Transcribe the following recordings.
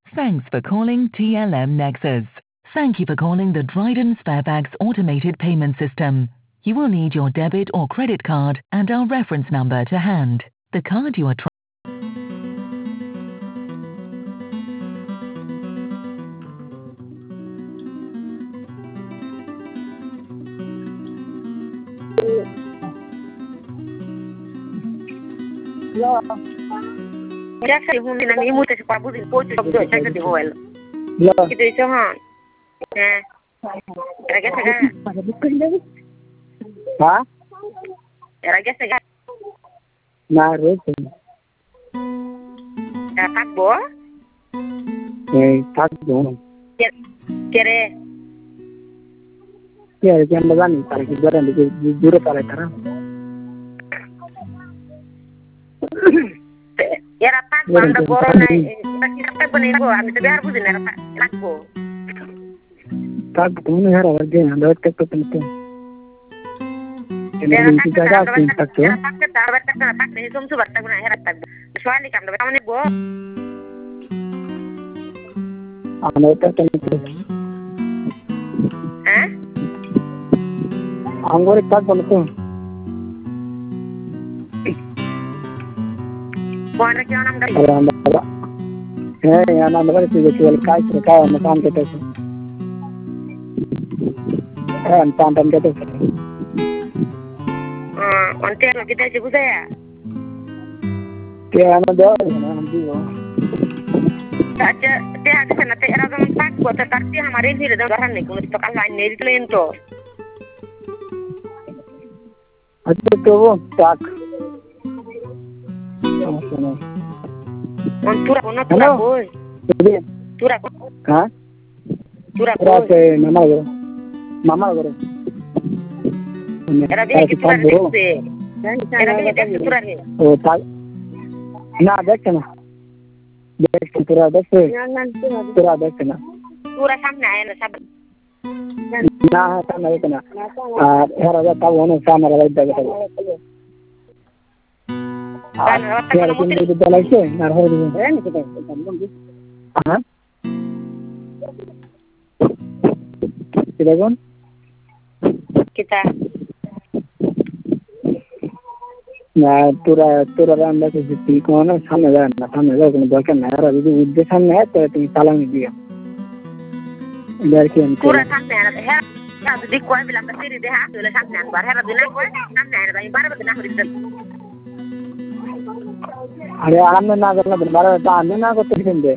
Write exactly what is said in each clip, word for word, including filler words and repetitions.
Thanks for calling T L M Nexus. Thank you for calling the Dryden Sparebags automated payment system. You will need your debit or credit card and our reference number to hand. The card you are trying Hello. Ya sa yung nang imo ta sa pabudin po sa do sa sa tiwal. Hello. Kita ito ha. Eh. Raga sa ga. Ha? Raga sa ga. Na rin. Takbo? Eh, takbo. Kere. Kere kaya magani para kidara ni duro para tara. Era takbo anda borona kita takbo ni ko ami to biar budin era takbo. Takbo ni hara warge anda takbo tanto. Era Ini jaga sin takbo. Era takbo takbo takbo takbo ni sum su takbo na era takbo. Soalnya kam do kamu ni bo. Anda takbo tanto. Eh? Angore takbo tanto. Buana kaya nam gai. Anda. Eh, yana nabar sige tual kai se kai makan ke tese. Eh, antan tan ke tese. Ah, onte lo kita je budaya. Kaya ana do na hamdi wo. अच्छा ते आगे से ना ते era zaman tak buat terkarti हमारे ही रदा घर नहीं कुछ तो कल लाइन नहीं लेन तो अच्छा तो वो tak. on tura kono tura boy tura Ha? tura Tura boy se mama goro. Mama goro. era bien que tura de era bien que tura ni Oh, tak. Na dekna. Dekna tura dekna. Tura dekna. tura samne आया ना सब Na sama dekna. Ah, era da tawo no sama ra dekna. kan waktu Kaya kamu kini di dalam sih, narho di. Ah? Tidak kan? kita Nah, tura tura anda tu si kona sama dah, na sama dah. Kalau bahkan nara itu udah sama ya, tapi tinggi talang dia. Dari kian tura samne आया है ya di ko bilang ke sini deh aku le samne bar hera di ko samne आया bai bar bar nak di अरे आने ना करना दोबारा तो आने ना को तो फिर दे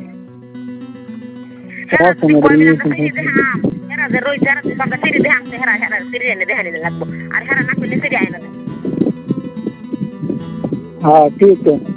hera di ko bilang ke sini deh hera de roi hera di bangka sini deh hera hera sini ne deh ni lagbo ar hera nak ni sini आया हाँ ठीक है